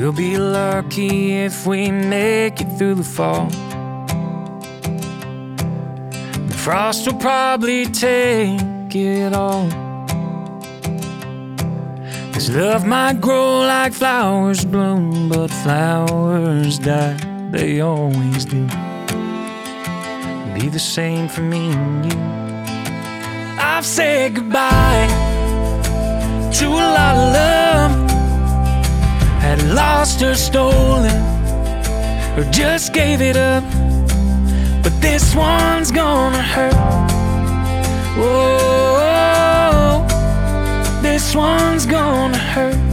We'll be lucky if we make it through the fall. The frost will probably take it all. 'Cause love might grow like flowers bloom, but flowers die, they always do. Be the same for me and you. I've said goodbye to a lot of love, had lost or stolen, or just gave it up. But this one's gonna hurt. Whoa, this one's gonna hurt.